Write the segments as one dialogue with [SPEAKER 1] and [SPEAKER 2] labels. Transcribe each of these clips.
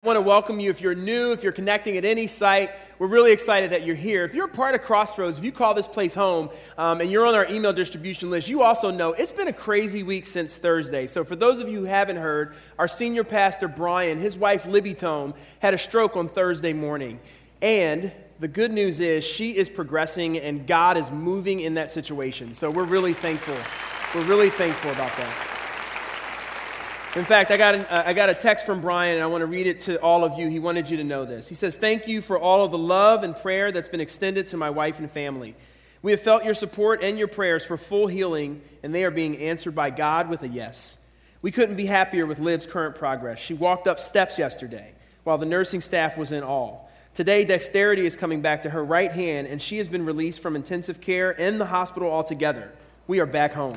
[SPEAKER 1] I want to welcome you if you're new, if you're connecting at any site. We're really excited that you're here. If you're a part of Crossroads, if you call this place home and you're on our email distribution list, you also know it's been a crazy week since Thursday. So for those of you who haven't heard, our senior pastor, Brian, his wife, Libby Tome, had a stroke on Thursday morning. And the good news is she is progressing and God is moving in that situation. So we're really thankful. We're really thankful about that. In fact, I got a text from Brian, and I want to read it to all of you. He wanted you to know this. He says, "Thank you for all of the love and prayer that's been extended to my wife and family. We have felt your support and your prayers for full healing, and they are being answered by God with a yes. We couldn't be happier with Liv's current progress. She walked up steps yesterday while the nursing staff was in awe. Today, dexterity is coming back to her right hand, and she has been released from intensive care and the hospital altogether. We are back home."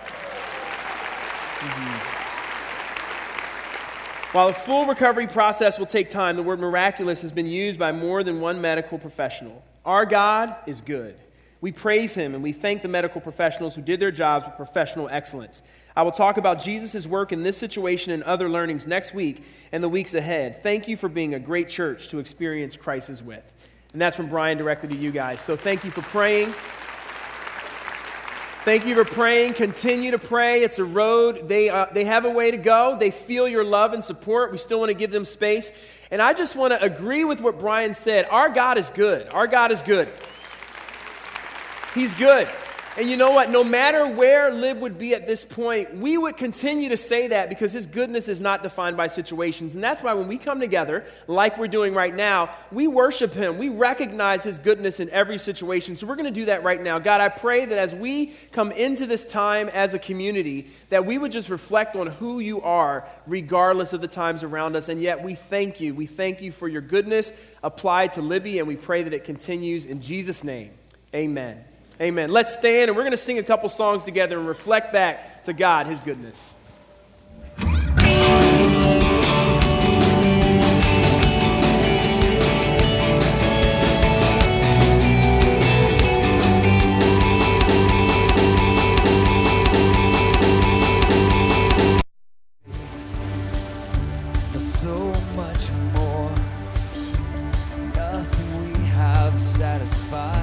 [SPEAKER 1] While a full recovery process will take time, the word miraculous has been used by more than one medical professional. Our God is good. We praise him and we thank the medical professionals who did their jobs with professional excellence. I will talk about Jesus' work in this situation and other learnings next week and the weeks ahead. Thank you for being a great church to experience crisis with. And that's from Brian directly to you guys. So thank you for praying. Thank you for praying. Continue to pray. It's a road. They have a way to go. They feel your love and support. We still want to give them space. And I just want to agree with what Brian said. Our God is good. Our God is good. He's good. And you know what? No matter where Liv would be at this point, we would continue to say that because his goodness is not defined by situations. And that's why when we come together, like we're doing right now, we worship him. We recognize his goodness in every situation. So we're going to do that right now. God, I pray that as we come into this time as a community, that we would just reflect on who you are, regardless of the times around us. And yet we thank you. We thank you for your goodness applied to Libby, and we pray that it continues in Jesus' name. Amen. Amen. Let's stand, and we're going to sing a couple songs together and reflect back to God, his goodness.
[SPEAKER 2] For so much more, nothing we have satisfies.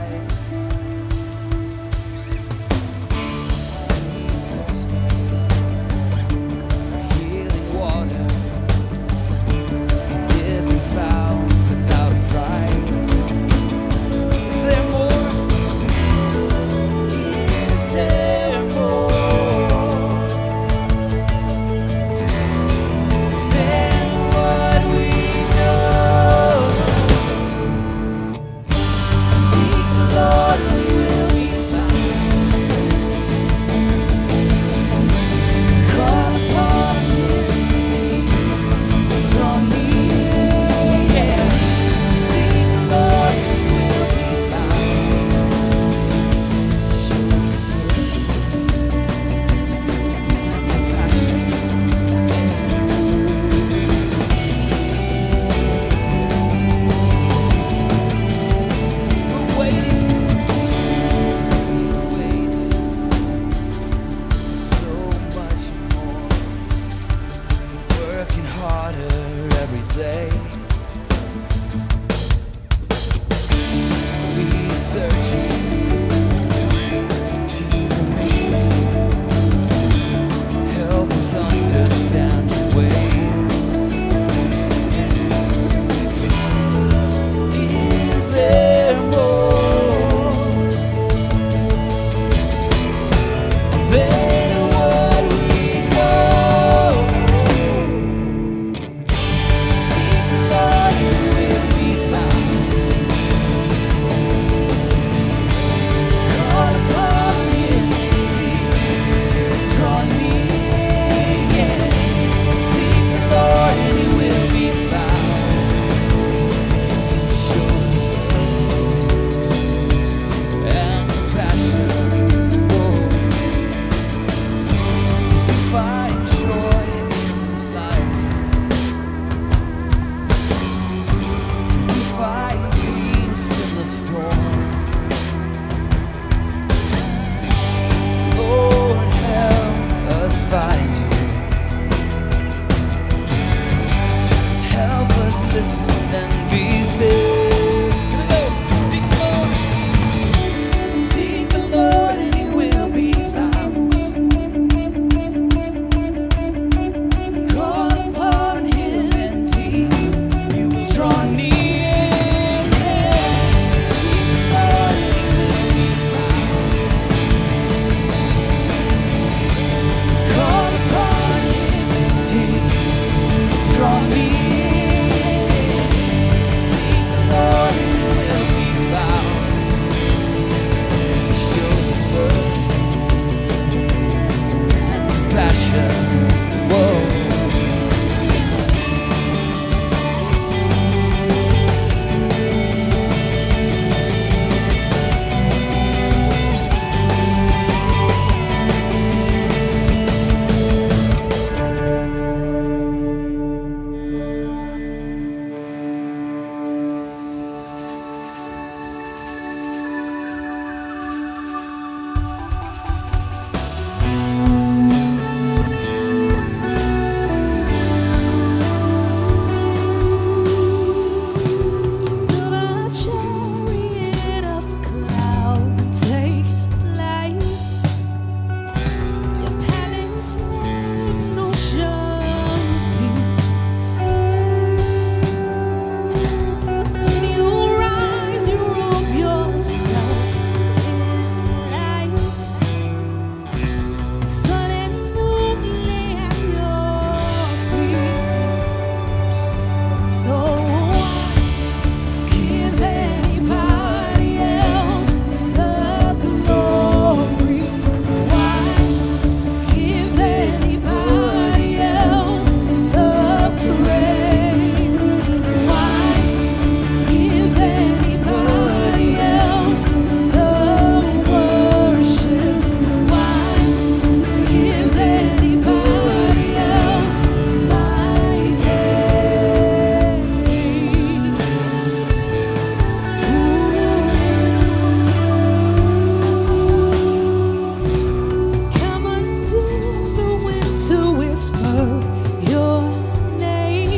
[SPEAKER 3] your name.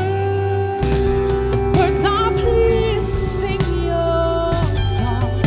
[SPEAKER 3] Birds are pleased to sing your song.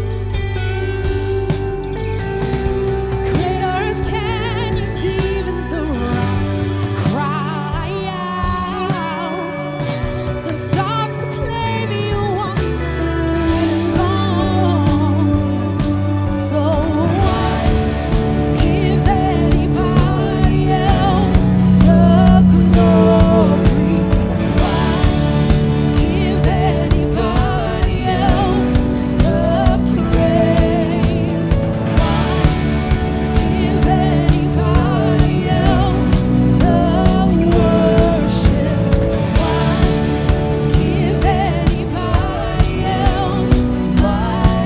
[SPEAKER 3] Craters, canyons, even the rocks cry out. The stars proclaim you all night long. So why give anybody else the glory? Why give anybody else the praise? Why give anybody else the worship? Why give anybody else my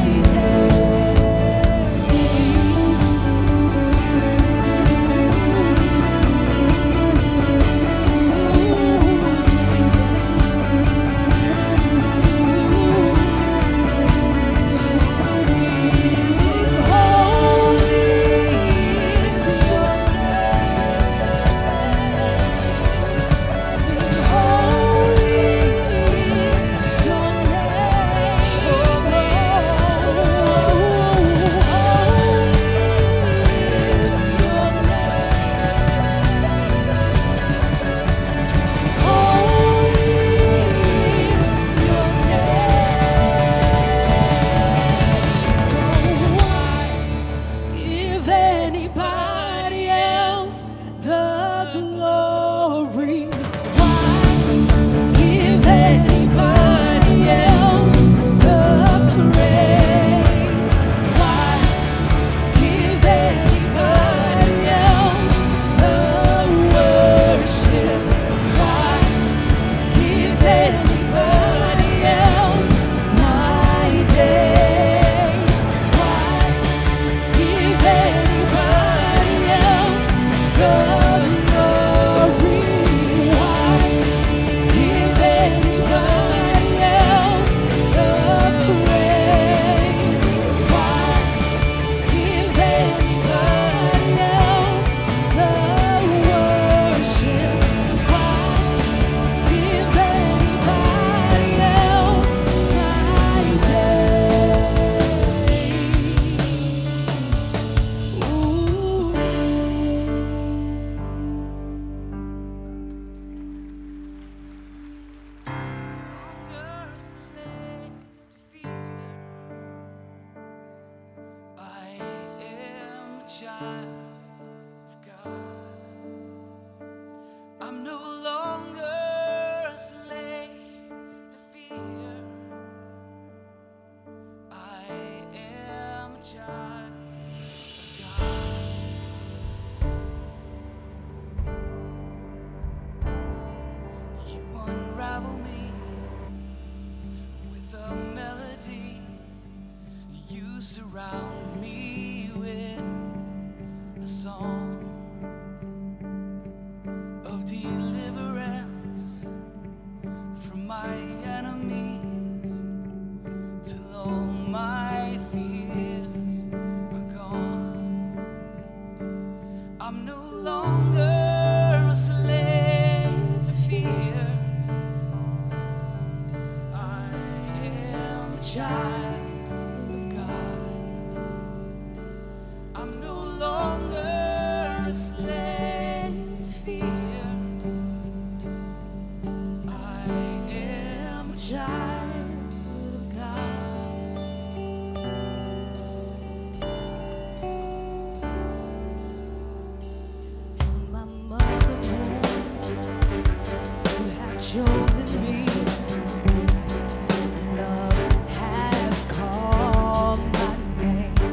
[SPEAKER 3] Sing holy is your name. Sing holy is your name. Holy is your name. Holy is your name. So why give anybody else the glory? Why give anybody else the praise? Why give anybody else the worship? Why give anybody else my days? Why give anybody else the glory? Why give anybody else the praise? Why give anybody else the worship? Why give anybody else my days? Ooh.
[SPEAKER 2] I am a child of God. I'm no longer a slave to fear. I am a child of God. You unravel me with a melody. You surround me with a song of deliverance from my enemies till all my fears are gone. I'm no longer a slave to fear. I am a child of God. I'm no longer a slave to fear. I am a child of God.
[SPEAKER 3] From my mother's womb, you have chosen me. Love has called my name.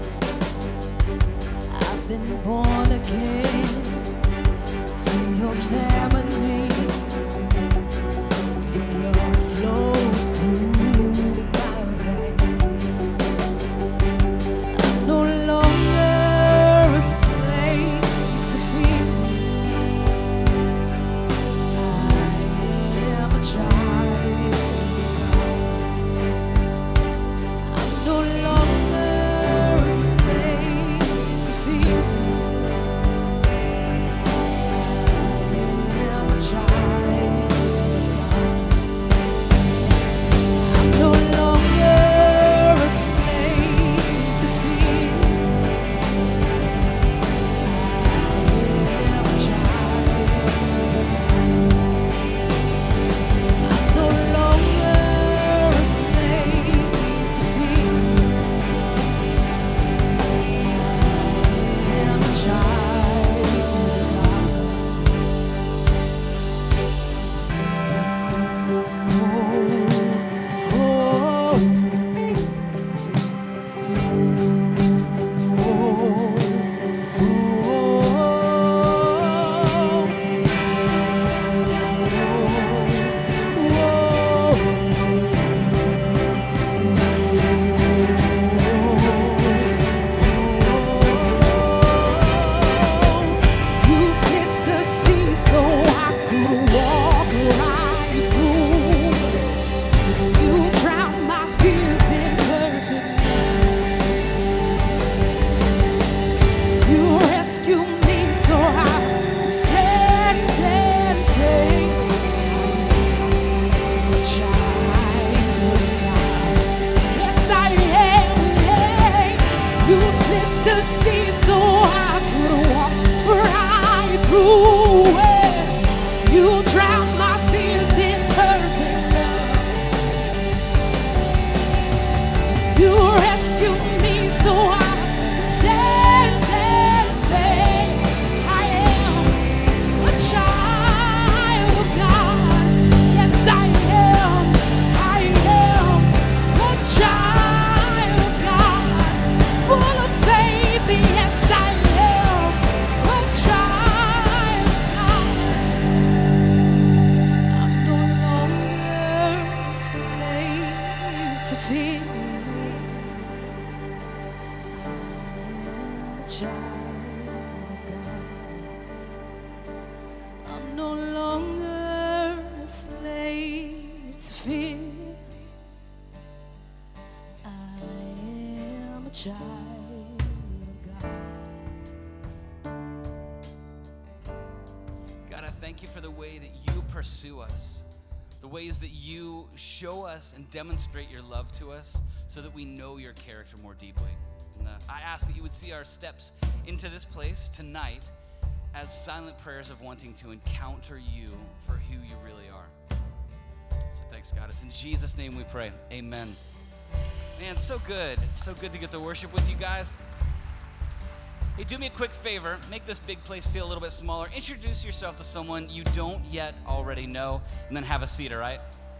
[SPEAKER 3] I've been born again to your family. Your blood flows through my veins. I'm no longer a slave to fear. I
[SPEAKER 4] God, I thank you for the way that you pursue us, the ways that you show us and demonstrate your love to us so that we know your character more deeply. And I ask that you would see our steps into this place tonight as silent prayers of wanting to encounter you for who you really are. So thanks, God. It's in Jesus' name we pray. Amen. Man, so good. It's so good to get to worship with you guys. Hey, do me a quick favor. Make this big place feel a little bit smaller. Introduce yourself to someone you don't yet already know, and then have a seat, all right?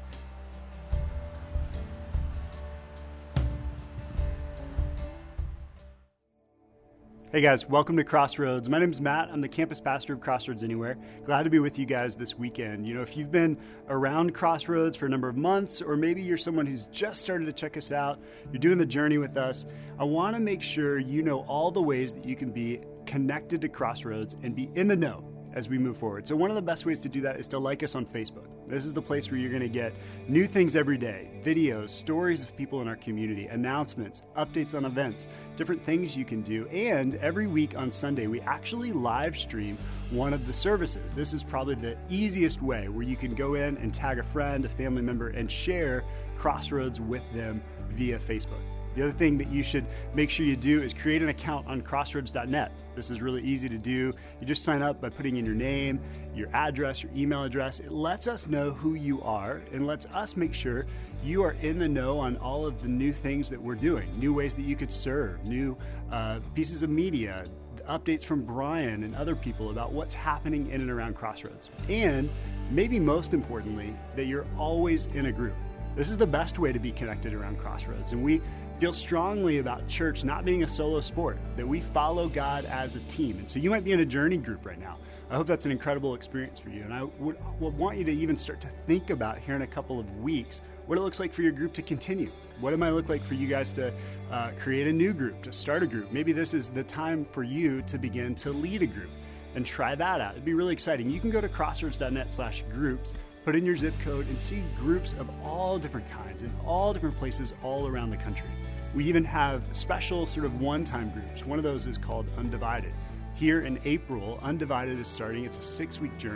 [SPEAKER 5] Hey guys, welcome to Crossroads. My name's Matt. I'm the campus pastor of Crossroads Anywhere. Glad to be with you guys this weekend. You know, if you've been around Crossroads for a number of months, or maybe you're someone who's just started to check us out, you're doing the journey with us, I want to make sure you know all the ways that you can be connected to Crossroads and be in the know as we move forward. So one of the best ways to do that is to like us on Facebook. This is the place where you're going to get new things every day, videos, stories of people in our community, announcements, updates on events, different things you can do. And every week on Sunday, we actually live stream one of the services. This is probably the easiest way where you can go in and tag a friend, a family member, and share Crossroads with them via Facebook. The other thing that you should make sure you do is create an account on crossroads.net. This is really easy to do. You just sign up by putting in your name, your address, your email address. It lets us know who you are and lets us make sure you are in the know on all of the new things that we're doing, new ways that you could serve, new pieces of media, updates from Brian and other people about what's happening in and around Crossroads. And maybe most importantly, that you're always in a group. This is the best way to be connected around Crossroads. And we feel strongly about church not being a solo sport, that we follow God as a team. And so you might be in a journey group right now. I hope that's an incredible experience for you. And I would want you to even start to think about here in a couple of weeks what it looks like for your group to continue. What it might look like for you guys to create a new group, to start a group. Maybe this is the time for you to begin to lead a group and try that out. It'd be really exciting. You can go to crossroads.net/groups, put in your zip code, and see groups of all different kinds in all different places all around the country. We even have special sort of one-time groups. One of those is called Undivided. Here in April, Undivided is starting. It's a 6-week journey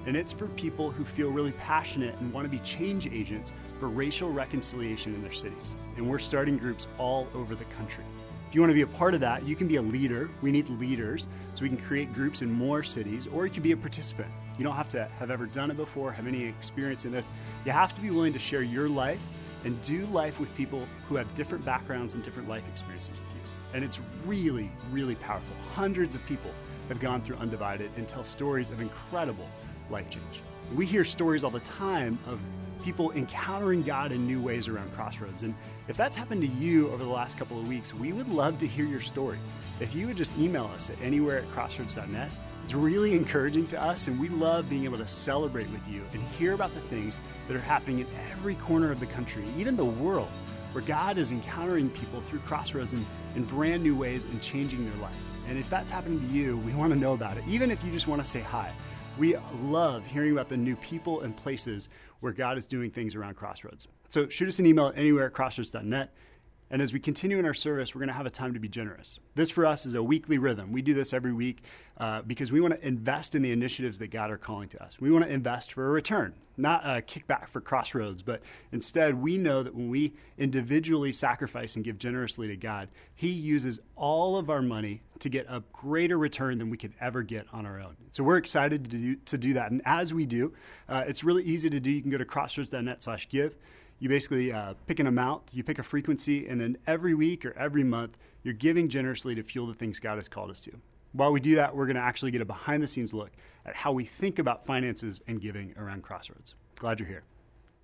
[SPEAKER 5] and it's for people who feel really passionate and want to be change agents for racial reconciliation in their cities. And we're starting groups all over the country. If you want to be a part of that, you can be a leader. We need leaders, so we can create groups in more cities, or you can be a participant. You don't have to have ever done it before, have any experience in this. You have to be willing to share your life and do life with people who have different backgrounds and different life experiences with you. And it's really, really powerful. Hundreds of people have gone through Undivided and tell stories of incredible life change. We hear stories all the time of people encountering God in new ways around Crossroads. And if that's happened to you over the last couple of weeks, we would love to hear your story. If you would just email us at anywhere@crossroads.net, it's really encouraging to us, and we love being able to celebrate with you and hear about the things that are happening in every corner of the country, even the world, where God is encountering people through Crossroads in brand new ways and changing their life. And if that's happening to you, we want to know about it, even if you just want to say hi. We love hearing about the new people and places where God is doing things around Crossroads. So shoot us an email at anywhere@crossroads.net. And as we continue in our service, we're going to have a time to be generous. This for us is a weekly rhythm. We do this every week because we want to invest in the initiatives that God are calling to us. We want to invest for a return, not a kickback for Crossroads, but instead we know that when we individually sacrifice and give generously to God, He uses all of our money to get a greater return than we could ever get on our own. So we're excited to do that. And as we do, it's really easy to do. You can go to crossroads.net/give. You basically pick an amount, you pick a frequency, and then every week or every month, you're giving generously to fuel the things God has called us to. While we do that, we're going to actually get a behind-the-scenes look at how we think about finances and giving around Crossroads. Glad you're here.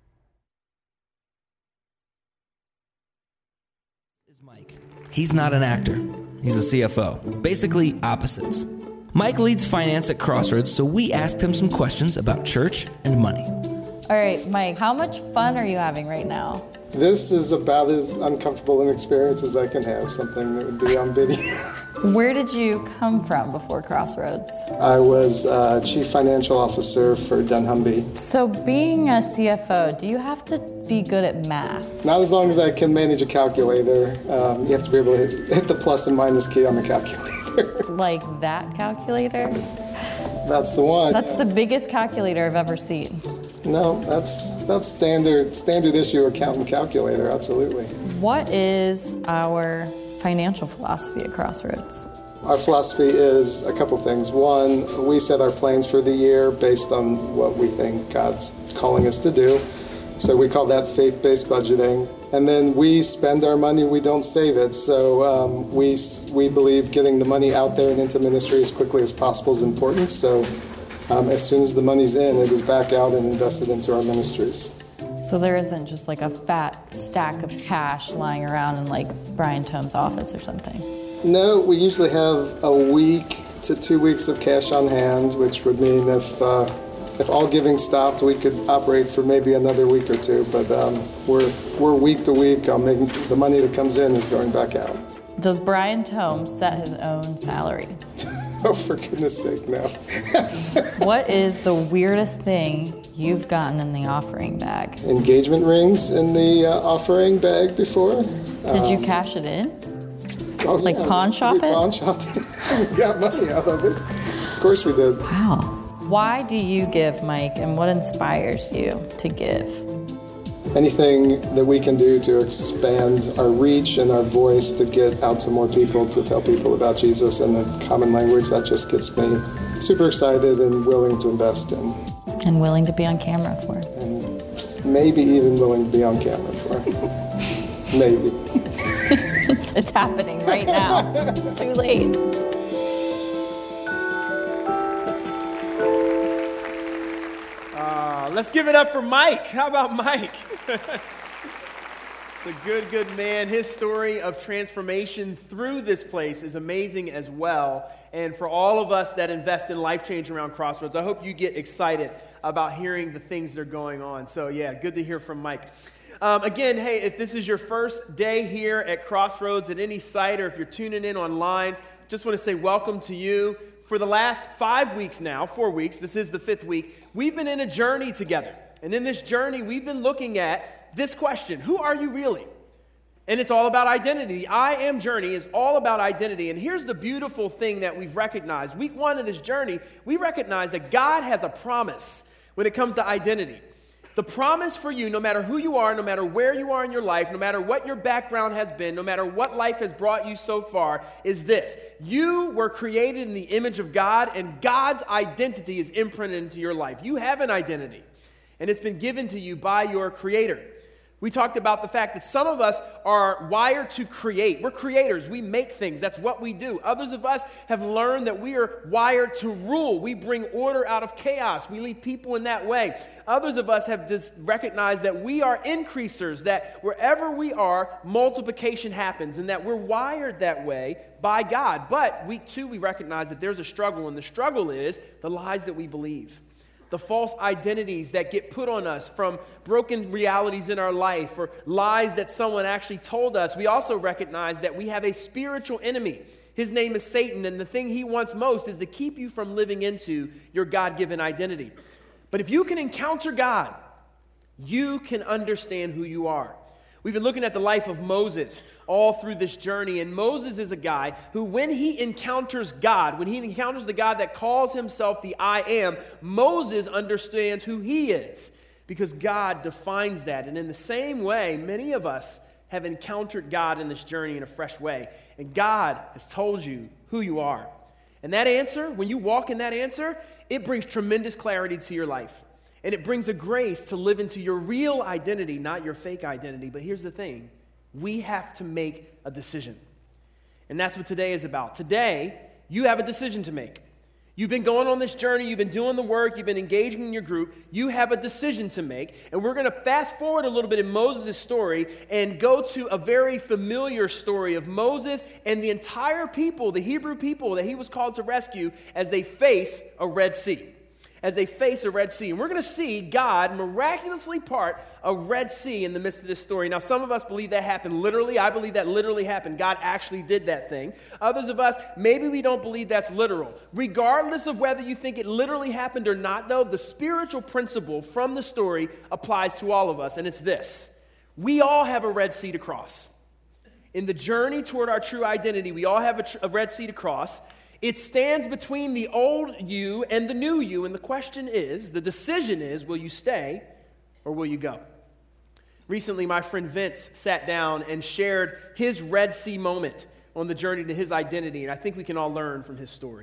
[SPEAKER 6] Is Mike. He's not an actor. He's a CFO. Basically opposites. Mike leads finance at Crossroads, so we asked him some questions about church and money.
[SPEAKER 7] All right, Mike, how much fun are you having right now?
[SPEAKER 8] This is about as uncomfortable an experience as I can have, something that would be on video.
[SPEAKER 7] Where did you come from before Crossroads?
[SPEAKER 8] I was Chief Financial Officer for dunnhumby.
[SPEAKER 7] So being a CFO, do you have to be good at math?
[SPEAKER 8] Not as long as I can manage a calculator. You have to be able to hit the plus and minus key on the calculator.
[SPEAKER 7] Like that calculator?
[SPEAKER 8] That's the one.
[SPEAKER 7] That's the biggest calculator I've ever seen.
[SPEAKER 8] No, that's standard issue accountant calculator, absolutely.
[SPEAKER 7] What is our financial philosophy at Crossroads?
[SPEAKER 8] Our philosophy is a couple things. One, we set our plans for the year based on what we think God's calling us to do. So we call that faith-based budgeting. And then we spend our money, we don't save it. So we believe getting the money out there and into ministry as quickly as possible is important. So as soon as the money's in, it is back out and invested into our ministries.
[SPEAKER 7] So there isn't just like a fat stack of cash lying around in like Brian Tome's office or something?
[SPEAKER 8] No, we usually have a week to 2 weeks of cash on hand, which would mean if all giving stopped, we could operate for maybe another week or two. But we're week to week. The money that comes in is going back out.
[SPEAKER 7] Does Brian Tome set his own salary?
[SPEAKER 8] Oh, for goodness sake, no.
[SPEAKER 7] What is the weirdest thing you've gotten in the offering bag?
[SPEAKER 8] Engagement rings in the offering bag before.
[SPEAKER 7] Did you cash it in?
[SPEAKER 8] Oh,
[SPEAKER 7] Like
[SPEAKER 8] yeah,
[SPEAKER 7] pawn shop
[SPEAKER 8] we
[SPEAKER 7] it?
[SPEAKER 8] Pawn shopped it. We got money out of it. Of course we did.
[SPEAKER 7] Wow. Why do you give, Mike, and what inspires you to give?
[SPEAKER 8] Anything that we can do to expand our reach and our voice to get out to more people, to tell people about Jesus in a common language, that just gets me super excited and willing to invest in.
[SPEAKER 7] And willing to be on camera for.
[SPEAKER 8] And maybe even willing to be on camera for. Maybe.
[SPEAKER 7] It's happening right now. Too late.
[SPEAKER 1] Let's give it up for Mike. How about Mike? It's a good man. His story of transformation through this place is amazing as well. And for all of us that invest in life change around Crossroads, I hope you get excited about hearing the things that are going on. So yeah, good to hear from Mike. Again, hey, if this is your first day here at Crossroads at any site, or if you're tuning in online, just want to say welcome to you. For the last 4 weeks, this is the 5th week, we've been in a journey together. And in this journey, we've been looking at this question: who are you really? And it's all about identity. The I Am journey is all about identity. And here's the beautiful thing that we've recognized. Week 1 of this journey, we recognize that God has a promise when it comes to identity. The promise for you, no matter who you are, no matter where you are in your life, no matter what your background has been, no matter what life has brought you so far, is this. You were created in the image of God, and God's identity is imprinted into your life. You have an identity, and it's been given to you by your Creator. We talked about the fact that some of us are wired to create. We're creators. We make things. That's what we do. Others of us have learned that we are wired to rule. We bring order out of chaos. We lead people in that way. Others of us have just recognized that we are increasers, that wherever we are, multiplication happens, and that we're wired that way by God. But week 2, we recognize that there's a struggle, and the struggle is the lies that we believe. The false identities that get put on us from broken realities in our life or lies that someone actually told us. We also recognize that we have a spiritual enemy. His name is Satan, and the thing he wants most is to keep you from living into your God-given identity. But if you can encounter God, you can understand who you are. We've been looking at the life of Moses all through this journey, and Moses is a guy who, when he encounters God, when he encounters the God that calls himself the I Am, Moses understands who he is because God defines that. And in the same way, many of us have encountered God in this journey in a fresh way, and God has told you who you are. And that answer, when you walk in that answer, it brings tremendous clarity to your life. And it brings a grace to live into your real identity, not your fake identity. But here's the thing. We have to make a decision. And that's what today is about. Today, you have a decision to make. You've been going on this journey. You've been doing the work. You've been engaging in your group. You have a decision to make. And we're going to fast forward a little bit in Moses' story and go to a very familiar story of Moses and the entire people, the Hebrew people that he was called to rescue as they face a Red Sea. As they face a Red Sea. And we're going to see God miraculously part a Red Sea in the midst of this story. Now, some of us believe that happened literally. I believe that literally happened. God actually did that thing. Others of us, maybe we don't believe that's literal. Regardless of whether you think it literally happened or not, though, the spiritual principle from the story applies to all of us, and it's this. We all have a Red Sea to cross. In the journey toward our true identity, we all have a Red Sea to cross. It stands between the old you and the new you, and the question is, the decision is, will you stay or will you go? Recently, my friend Vince sat down and shared his Red Sea moment on the journey to his identity, and I think we can all learn from his story.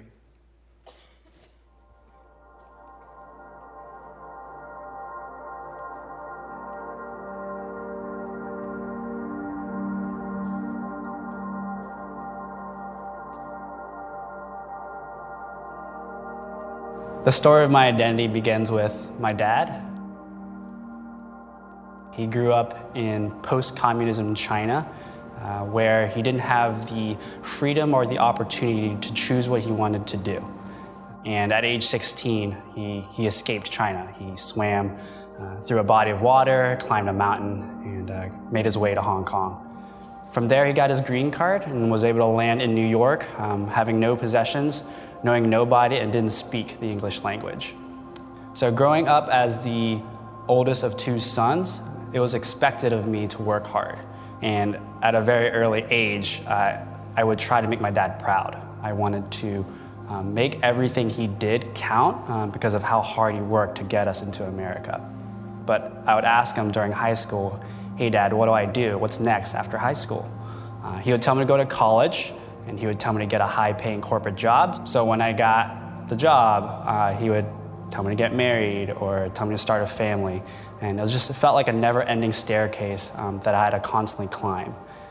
[SPEAKER 9] The story of my identity begins with my dad. He grew up in post-communism China, where he didn't have the freedom or the opportunity to choose what he wanted to do. And at age 16, he escaped China. He swam through a body of water, climbed a mountain, and made his way to Hong Kong. From there, he got his green card and was able to land in New York, having no possessions, knowing nobody, and didn't speak the English language. So growing up as the oldest of two sons, it was expected of me to work hard. And at a very early age, I would try to make my dad proud. I wanted to make everything he did count because of how hard he worked to get us into America. But I would ask him during high school, hey Dad, what do I do? What's next after high school? He would tell me to go to college, and he would tell me to get a high-paying corporate job. So when I got the job, he would tell me to get married or tell me to start a family. And it felt like a never-ending staircase that I had to constantly climb.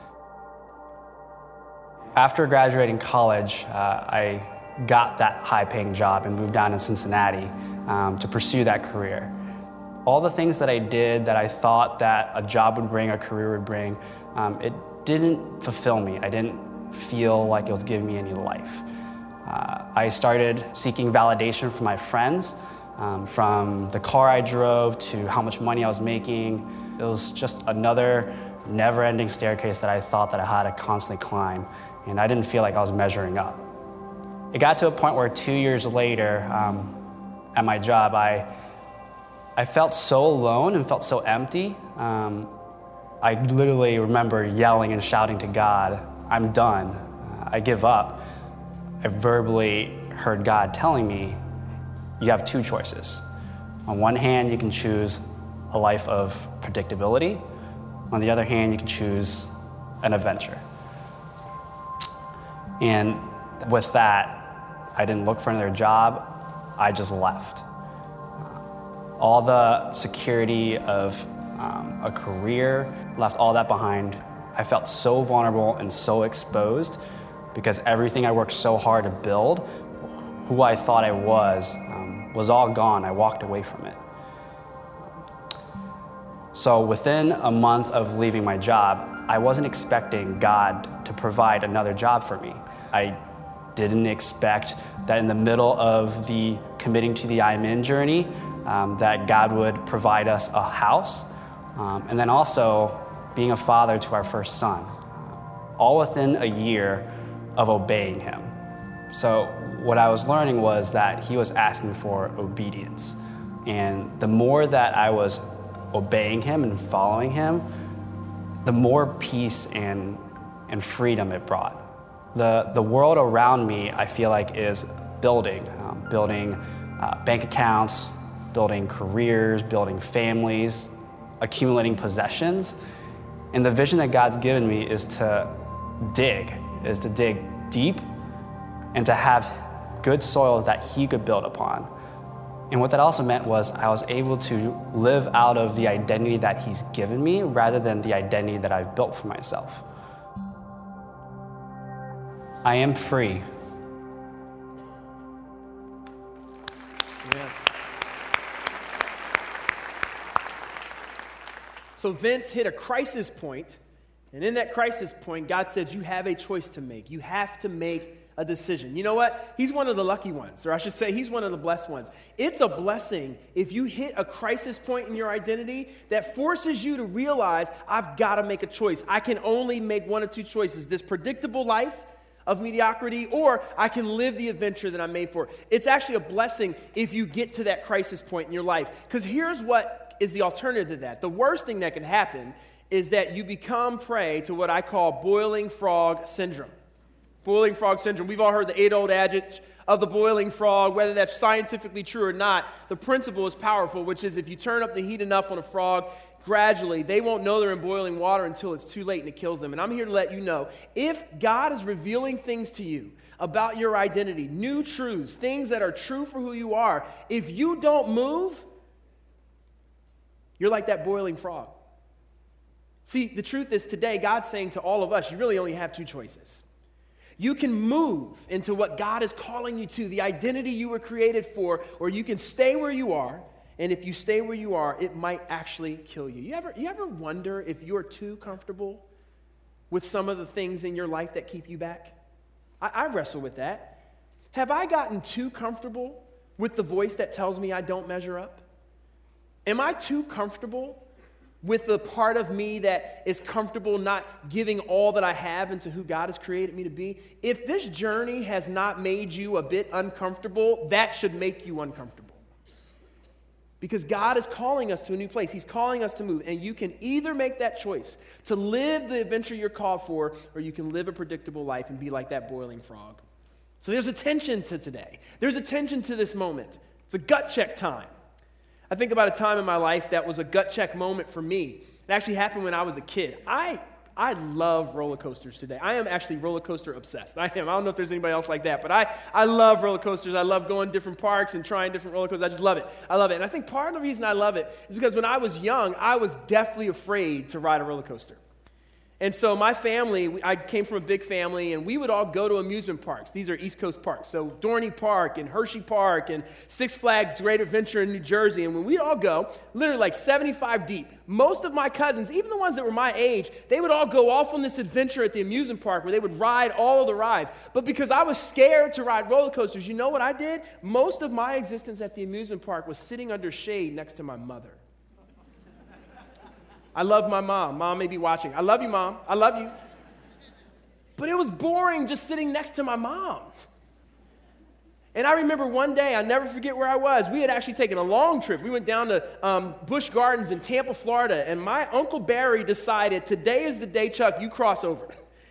[SPEAKER 9] After graduating college, I got that high-paying job and moved down to Cincinnati to pursue that career. All the things that I did that I thought that a job would bring, a career would bring, it didn't fulfill me. I didn't feel like it was giving me any life. I started seeking validation from my friends, from the car I drove to how much money I was making. It was just another never-ending staircase that I thought that I had to constantly climb, and I didn't feel like I was measuring up. It got to a point where 2 years later, at my job, I felt so alone and felt so empty. I literally remember yelling and shouting to God, I'm done. I give up. I verbally heard God telling me, you have two choices. On one hand, you can choose a life of predictability. On the other hand, you can choose an adventure. And with that, I didn't look for another job. I just left. All the security of a career, left all that behind. I felt so vulnerable and so exposed because everything I worked so hard to build, who I thought I was all gone. I walked away from it. So within a month of leaving my job, I wasn't expecting God to provide another job for me. I didn't expect that in the middle of the committing to the I'm In journey, that God would provide us a house, and then also being a father to our first son, all within a year of obeying him. So what I was learning was that he was asking for obedience. And the more that I was obeying him and following him, the more peace and freedom it brought. The world around me, I feel like, is building bank accounts, building careers, building families, accumulating possessions. And the vision that God's given me is to dig deep and to have good soils that he could build upon. And what that also meant was I was able to live out of the identity that he's given me rather than the identity that I've built for myself. I am free.
[SPEAKER 1] Yeah. So Vince hit a crisis point, and in that crisis point, God says you have a choice to make. You have to make a decision. You know what? He's one of the lucky ones, or I should say he's one of the blessed ones. It's a blessing if you hit a crisis point in your identity that forces you to realize, I've got to make a choice. I can only make one of two choices, this predictable life of mediocrity, or I can live the adventure that I'm made for. It's actually a blessing if you get to that crisis point in your life, because here's what is the alternative to that. The worst thing that can happen is that you become prey to what I call boiling frog syndrome. Boiling frog syndrome. We've all heard the age-old adage of the boiling frog, whether that's scientifically true or not. The principle is powerful, which is if you turn up the heat enough on a frog, gradually, they won't know they're in boiling water until it's too late and it kills them. And I'm here to let you know, if God is revealing things to you about your identity, new truths, things that are true for who you are, if you don't move, you're like that boiling frog. See, the truth is today, God's saying to all of us, you really only have two choices. You can move into what God is calling you to, the identity you were created for, or you can stay where you are, and if you stay where you are, it might actually kill you. You ever wonder if you're too comfortable with some of the things in your life that keep you back? I wrestle with that. Have I gotten too comfortable with the voice that tells me I don't measure up? Am I too comfortable with the part of me that is comfortable not giving all that I have into who God has created me to be? If this journey has not made you a bit uncomfortable, that should make you uncomfortable. Because God is calling us to a new place. He's calling us to move. And you can either make that choice to live the adventure you're called for, or you can live a predictable life and be like that boiling frog. So there's a tension to today. There's a tension to this moment. It's a gut check time. I think about a time in my life that was a gut check moment for me. It actually happened when I was a kid. I love roller coasters today. I am actually roller coaster obsessed. I don't know if there's anybody else like that, but I love roller coasters. I love going to different parks and trying different roller coasters. I just love it. I love it. And I think part of the reason I love it is because when I was young, I was deathly afraid to ride a roller coaster. And so my family, I came from a big family, and we would all go to amusement parks. These are East Coast parks. So Dorney Park and Hershey Park and Six Flags Great Adventure in New Jersey. And when we'd all go, literally like 75 deep, most of my cousins, even the ones that were my age, they would all go off on this adventure at the amusement park where they would ride all of the rides. But because I was scared to ride roller coasters, you know what I did? Most of my existence at the amusement park was sitting under shade next to my mother. I love my mom. Mom may be watching. I love you, Mom. I love you. But it was boring just sitting next to my mom. And I remember one day, I'll never forget where I was. We had actually taken a long trip. We went down to Busch Gardens in Tampa, Florida, and my Uncle Barry decided, today is the day, Chuck, you cross over.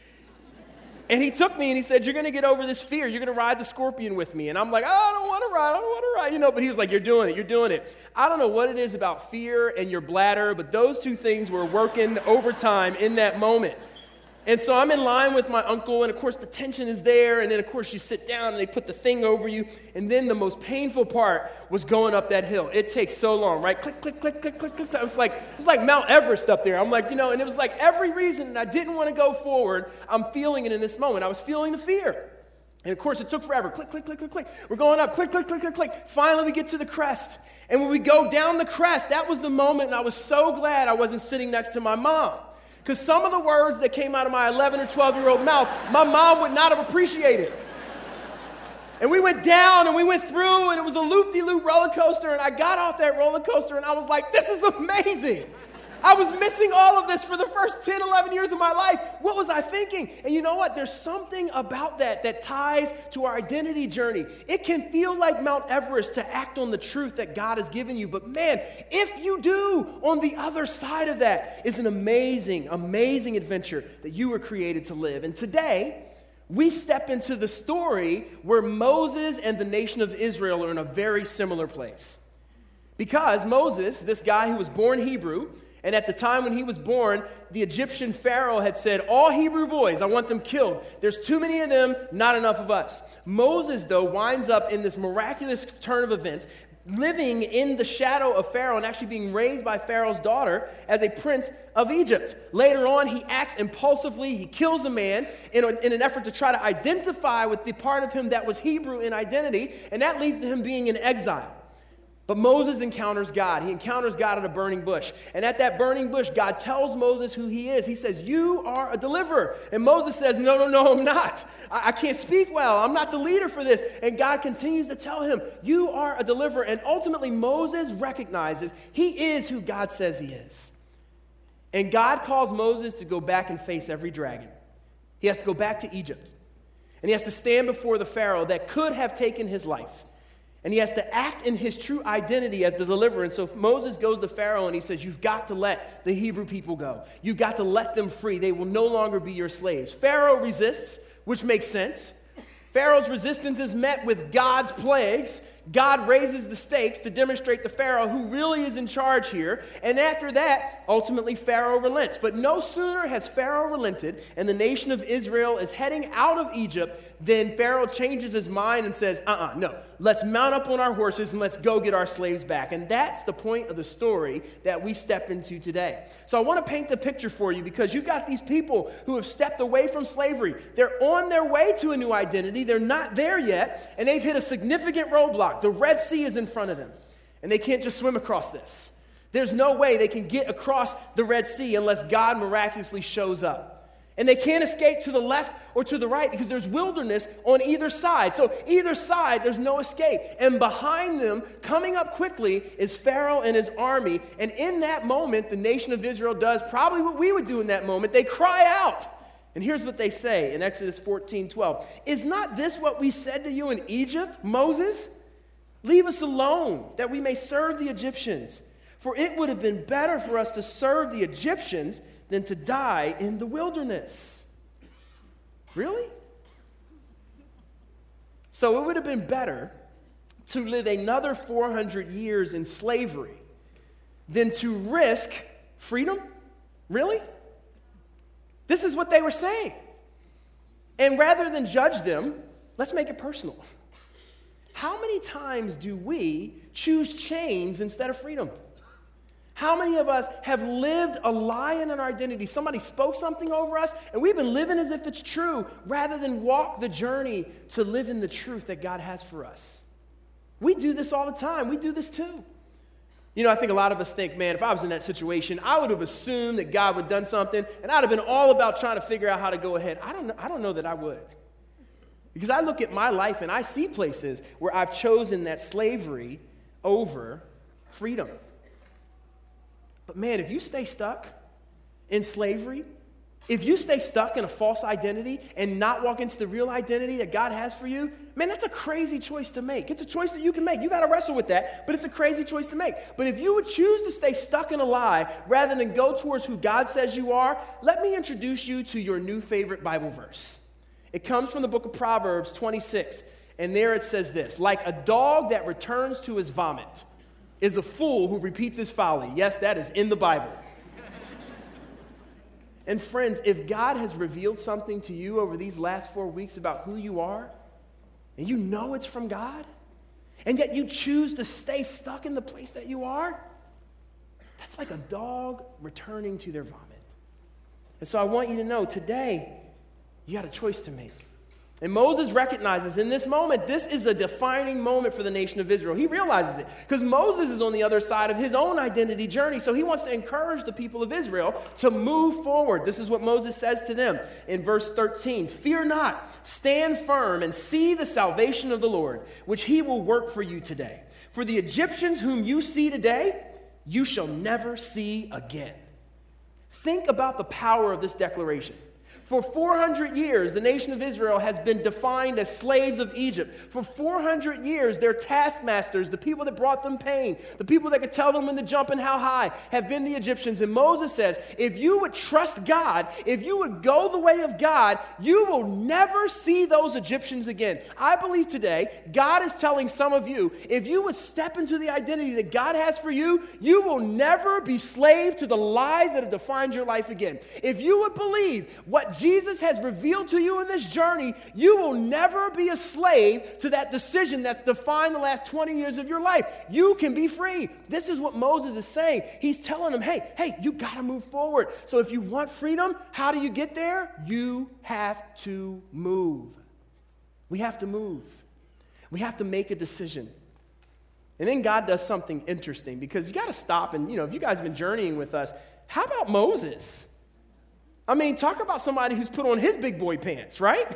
[SPEAKER 1] And he took me and he said, you're going to get over this fear. You're going to ride the Scorpion with me. And I'm like, oh, I don't want to ride, but he was like, you're doing it. I don't know what it is about fear and your bladder, but those two things were working overtime in that moment. And so I'm in line with my uncle, and of course the tension is there, and then of course you sit down and they put the thing over you, and then the most painful part was going up that hill. It takes so long, right? Click, click, click, click, click, click. It was like Mount Everest up there. I'm like, and it was like every reason that I didn't want to go forward, I'm feeling it in this moment. I was feeling the fear. And of course it took forever. Click, click, click, click, click. We're going up, click, click, click, click, click. Finally we get to the crest. And when we go down the crest, that was the moment, and I was so glad I wasn't sitting next to my mom. Because some of the words that came out of my 11 or 12-year-old mouth, my mom would not have appreciated. And we went down and we went through, and it was a loop-de-loop roller coaster, and I got off that roller coaster and I was like, this is amazing. I was missing all of this for the first 10, 11 years of my life. What was I thinking? And you know what? There's something about that ties to our identity journey. It can feel like Mount Everest to act on the truth that God has given you. But man, if you do, on the other side of that is an amazing, amazing adventure that you were created to live. And today, we step into the story where Moses and the nation of Israel are in a very similar place. Because Moses, this guy who was born Hebrew, and at the time when he was born, the Egyptian Pharaoh had said, all Hebrew boys, I want them killed. There's too many of them, not enough of us. Moses, though, winds up in this miraculous turn of events, living in the shadow of Pharaoh and actually being raised by Pharaoh's daughter as a prince of Egypt. Later on, he acts impulsively. He kills a man in an effort to try to identify with the part of him that was Hebrew in identity, and that leads to him being in exile. But Moses encounters God. He encounters God at a burning bush. And at that burning bush, God tells Moses who he is. He says, you are a deliverer. And Moses says, no, I'm not. I can't speak well. I'm not the leader for this. And God continues to tell him, you are a deliverer. And ultimately, Moses recognizes he is who God says he is. And God calls Moses to go back and face every dragon. He has to go back to Egypt. And he has to stand before the Pharaoh that could have taken his life. And he has to act in his true identity as the deliverer. And so Moses goes to Pharaoh and he says, you've got to let the Hebrew people go. You've got to let them free. They will no longer be your slaves. Pharaoh resists, which makes sense. Pharaoh's resistance is met with God's plagues. God raises the stakes to demonstrate to Pharaoh who really is in charge here. And after that, ultimately Pharaoh relents. But no sooner has Pharaoh relented and the nation of Israel is heading out of Egypt than Pharaoh changes his mind and says, no, let's mount up on our horses and let's go get our slaves back. And that's the point of the story that we step into today. So I want to paint the picture for you because you've got these people who have stepped away from slavery. They're on their way to a new identity. They're not there yet, and they've hit a significant roadblock. The Red Sea is in front of them, and they can't just swim across this. There's no way they can get across the Red Sea unless God miraculously shows up. And they can't escape to the left or to the right because there's wilderness on either side. So either side, there's no escape. And behind them, coming up quickly, is Pharaoh and his army. And in that moment, the nation of Israel does probably what we would do in that moment. They cry out. And here's what they say in Exodus 14:12. Is not this what we said to you in Egypt, Moses? Leave us alone, that we may serve the Egyptians. For it would have been better for us to serve the Egyptians than to die in the wilderness. Really? So it would have been better to live another 400 years in slavery than to risk freedom? Really? This is what they were saying. And rather than judge them, let's make it personal. How many times do we choose chains instead of freedom? How many of us have lived a lie in our identity? Somebody spoke something over us, and we've been living as if it's true rather than walk the journey to live in the truth that God has for us. We do this all the time. We do this too. I think a lot of us think, man, if I was in that situation, I would have assumed that God would have done something, and I'd have been all about trying to figure out how to go ahead. I don't know that I would. Because I look at my life and I see places where I've chosen that slavery over freedom. But man, if you stay stuck in slavery, If you stay stuck in a false identity and not walk into the real identity that God has for you, man, that's a crazy choice to make. It's a choice that you can make. You got to wrestle with that, but it's a crazy choice to make. But if you would choose to stay stuck in a lie rather than go towards who God says you are, let me introduce you to your new favorite Bible verse. It comes from the book of Proverbs 26, and there it says this: like a dog that returns to his vomit is a fool who repeats his folly. Yes, that is in the Bible. And friends, if God has revealed something to you over these last 4 weeks about who you are, and you know it's from God, and yet you choose to stay stuck in the place that you are, that's like a dog returning to their vomit. And so I want you to know today, you got a choice to make. And Moses recognizes in this moment, this is a defining moment for the nation of Israel. He realizes it because Moses is on the other side of his own identity journey. So he wants to encourage the people of Israel to move forward. This is what Moses says to them in verse 13. Fear not, stand firm and see the salvation of the Lord, which he will work for you today. For the Egyptians whom you see today, you shall never see again. Think about the power of this declaration. For 400 years, the nation of Israel has been defined as slaves of Egypt. For 400 years, their taskmasters, the people that brought them pain, the people that could tell them when to jump and how high, have been the Egyptians. And Moses says, if you would trust God, if you would go the way of God, you will never see those Egyptians again. I believe today, God is telling some of you, if you would step into the identity that God has for you, you will never be slave to the lies that have defined your life again. If you would believe what Jesus has revealed to you in this journey, you will never be a slave to that decision that's defined the last 20 years of your life. You can be free. This is what Moses is saying. He's telling them, hey, you got to move forward. So if you want freedom, how do you get there? You have to move. We have to move. We have to make a decision. And then God does something interesting because you got to stop and, if you guys have been journeying with us, how about Moses? I mean, talk about somebody who's put on his big boy pants, right?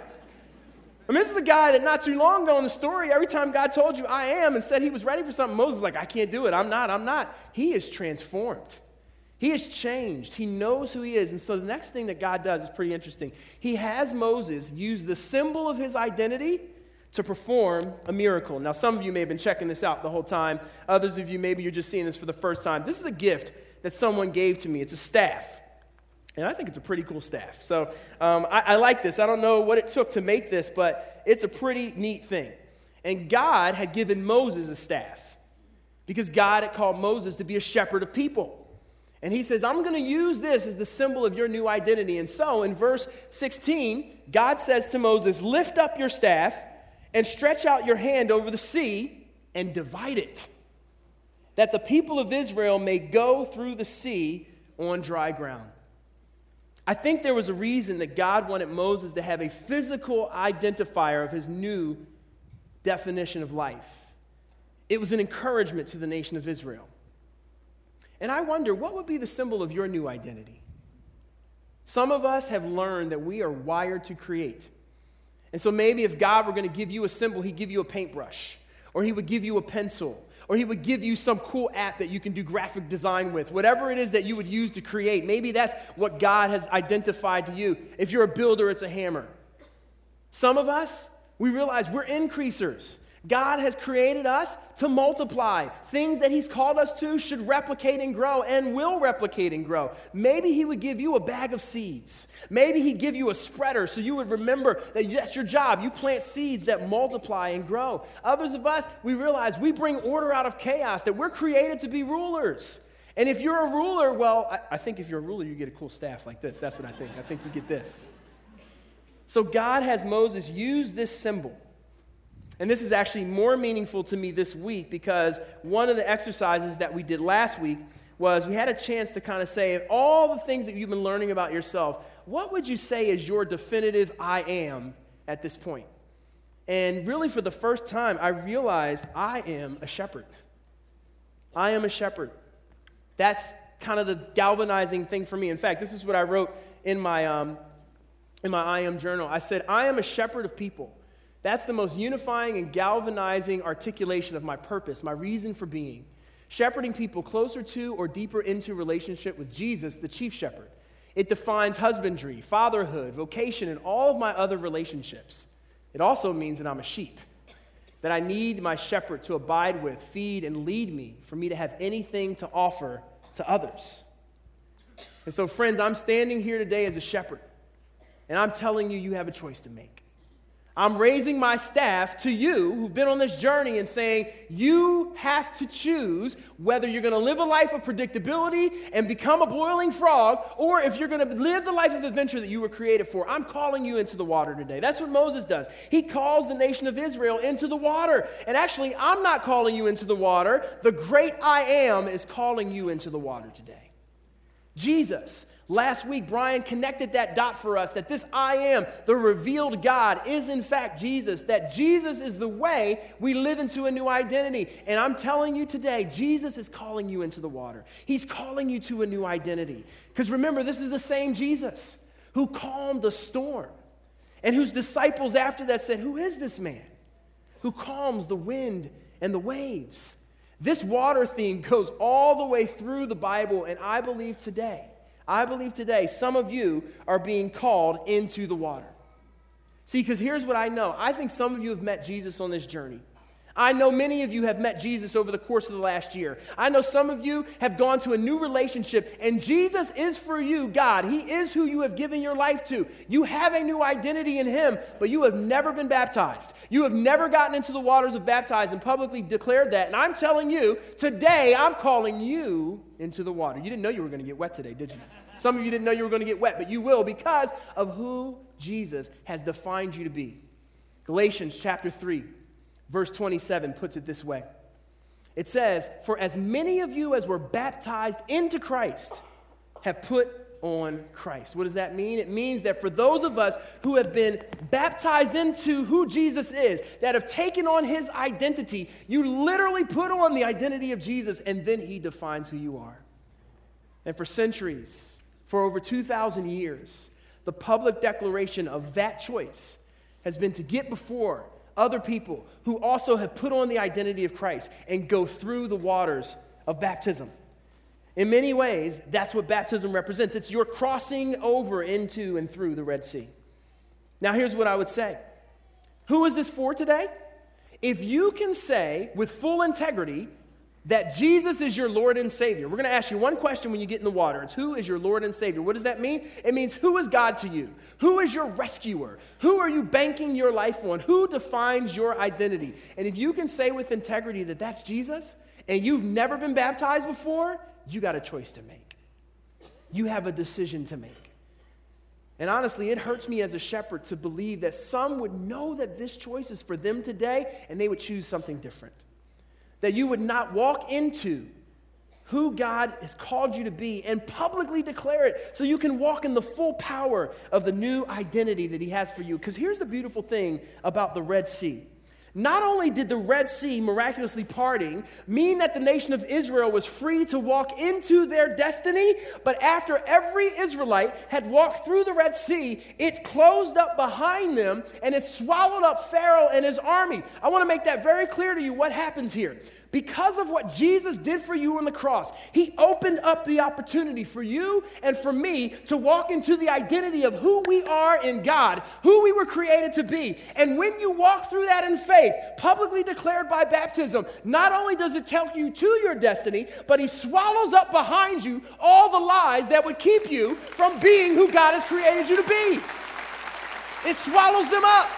[SPEAKER 1] I mean, this is a guy that not too long ago in the story, every time God told you, I am, and said he was ready for something, Moses was like, I can't do it. I'm not. He is transformed. He has changed. He knows who he is. And so the next thing that God does is pretty interesting. He has Moses use the symbol of his identity to perform a miracle. Now, some of you may have been checking this out the whole time. Others of you, maybe you're just seeing this for the first time. This is a gift that someone gave to me. It's a staff. And I think it's a pretty cool staff. So I like this. I don't know what it took to make this, but it's a pretty neat thing. And God had given Moses a staff because God had called Moses to be a shepherd of people. And he says, I'm going to use this as the symbol of your new identity. And so in verse 16, God says to Moses, lift up your staff and stretch out your hand over the sea and divide it, that the people of Israel may go through the sea on dry ground. I think there was a reason that God wanted Moses to have a physical identifier of his new definition of life. It was an encouragement to the nation of Israel. And I wonder, what would be the symbol of your new identity? Some of us have learned that we are wired to create. And so maybe if God were going to give you a symbol, he'd give you a paintbrush, or he would give you a pencil, or he would give you some cool app that you can do graphic design with. Whatever it is that you would use to create, maybe that's what God has identified to you. If you're a builder, it's a hammer. Some of us, we realize we're increasers. God has created us to multiply. Things that he's called us to should replicate and grow and will replicate and grow. Maybe he would give you a bag of seeds. Maybe he'd give you a spreader so you would remember that that's your job. You plant seeds that multiply and grow. Others of us, we realize we bring order out of chaos, that we're created to be rulers. And if you're a ruler, well, I think if you're a ruler, you get a cool staff like this. That's what I think. I think you get this. So God has Moses use this symbol. And this is actually more meaningful to me this week because one of the exercises that we did last week was we had a chance to kind of say, all the things that you've been learning about yourself, what would you say is your definitive I am at this point? And really for the first time, I realized I am a shepherd. I am a shepherd. That's kind of the galvanizing thing for me. In fact, this is what I wrote in my I am journal. I said, I am a shepherd of people. That's the most unifying and galvanizing articulation of my purpose, my reason for being. Shepherding people closer to or deeper into relationship with Jesus, the chief shepherd. It defines husbandry, fatherhood, vocation, and all of my other relationships. It also means that I'm a sheep, that I need my shepherd to abide with, feed, and lead me for me to have anything to offer to others. And so, friends, I'm standing here today as a shepherd, and I'm telling you, you have a choice to make. I'm raising my staff to you who've been on this journey and saying, you have to choose whether you're going to live a life of predictability and become a boiling frog, or if you're going to live the life of adventure that you were created for. I'm calling you into the water today. That's what Moses does. He calls the nation of Israel into the water. And actually, I'm not calling you into the water. The great I Am is calling you into the water today. Jesus. Last week, Brian connected that dot for us, that this I Am, the revealed God, is in fact Jesus, that Jesus is the way we live into a new identity. And I'm telling you today, Jesus is calling you into the water. He's calling you to a new identity. Because remember, this is the same Jesus who calmed the storm and whose disciples after that said, who is this man who calms the wind and the waves? This water theme goes all the way through the Bible, and I believe today some of you are being called into the water. See, because here's what I know. I think some of you have met Jesus on this journey. I know many of you have met Jesus over the course of the last year. I know some of you have gone to a new relationship, and Jesus is for you, God. He is who you have given your life to. You have a new identity in Him, but you have never been baptized. You have never gotten into the waters of baptized and publicly declared that. And I'm telling you, today I'm calling you into the water. You didn't know you were going to get wet today, did you? Some of you didn't know you were going to get wet, but you will because of who Jesus has defined you to be. Galatians chapter 3, verse 27 puts it this way. It says, for as many of you as were baptized into Christ have put on Christ. What does that mean? It means that for those of us who have been baptized into who Jesus is, that have taken on His identity, you literally put on the identity of Jesus, and then He defines who you are. And for centuries, for over 2,000 years, the public declaration of that choice has been to get before other people who also have put on the identity of Christ and go through the waters of baptism. In many ways, that's what baptism represents. It's your crossing over into and through the Red Sea. Now, here's what I would say. Who is this for today? If you can say with full integrity that Jesus is your Lord and Savior, we're going to ask you one question when you get in the water. It's who is your Lord and Savior? What does that mean? It means who is God to you? Who is your rescuer? Who are you banking your life on? Who defines your identity? And if you can say with integrity that that's Jesus, and you've never been baptized before, you got a choice to make. You have a decision to make. And honestly, it hurts me as a shepherd to believe that some would know that this choice is for them today, and they would choose something different. That you would not walk into who God has called you to be and publicly declare it so you can walk in the full power of the new identity that He has for you. Because here's the beautiful thing about the Red Sea. Not only did the Red Sea miraculously parting mean that the nation of Israel was free to walk into their destiny, but after every Israelite had walked through the Red Sea, it closed up behind them and it swallowed up Pharaoh and his army. I want to make that very clear to you what happens here. Because of what Jesus did for you on the cross, He opened up the opportunity for you and for me to walk into the identity of who we are in God, who we were created to be. And when you walk through that in faith, publicly declared by baptism, not only does it take you to your destiny, but He swallows up behind you all the lies that would keep you from being who God has created you to be. It swallows them up.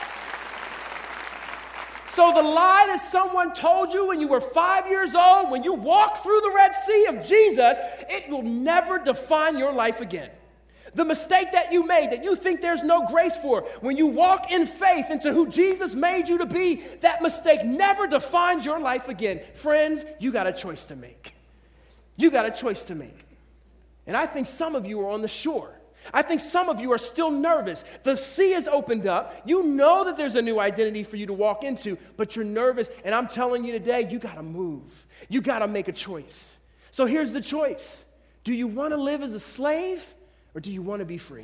[SPEAKER 1] So the lie that someone told you when you were 5 years old, when you walked through the Red Sea of Jesus, it will never define your life again. The mistake that you made, that you think there's no grace for, when you walk in faith into who Jesus made you to be, that mistake never defines your life again. Friends, you got a choice to make. You got a choice to make. And I think some of you are on the shore. I think some of you are still nervous. The sea has opened up. You know that there's a new identity for you to walk into, but you're nervous. And I'm telling you today, you got to move. You got to make a choice. So here's the choice. Do you want to live as a slave or do you want to be free?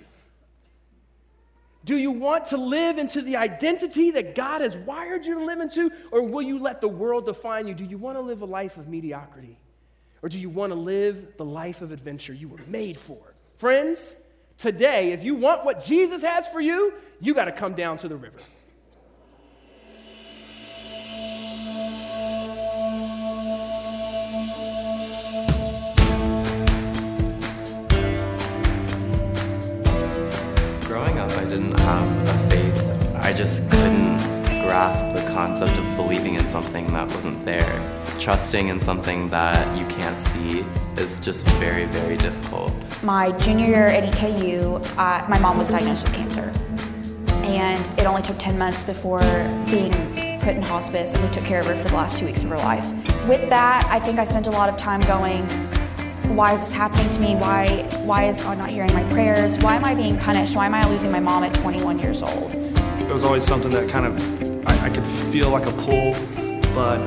[SPEAKER 1] Do you want to live into the identity that God has wired you to live into, or will you let the world define you? Do you want to live a life of mediocrity, or do you want to live the life of adventure you were made for? Friends, Today, if you want what Jesus has for you, you got to come down to the river.
[SPEAKER 10] Growing up, I didn't have a faith. I just couldn't grasp the concept of believing in something that wasn't there. Trusting in something that you can't see is just very, very difficult.
[SPEAKER 11] My junior year at EKU, my mom was diagnosed with cancer. And it only took 10 months before being put in hospice, and we took care of her for the last 2 weeks of her life. With that, I think I spent a lot of time going, why is this happening to me? Why is God not hearing my prayers? Why am I being punished? Why am I losing my mom at 21 years old?
[SPEAKER 12] It was always something that kind of, I could feel like a pull, but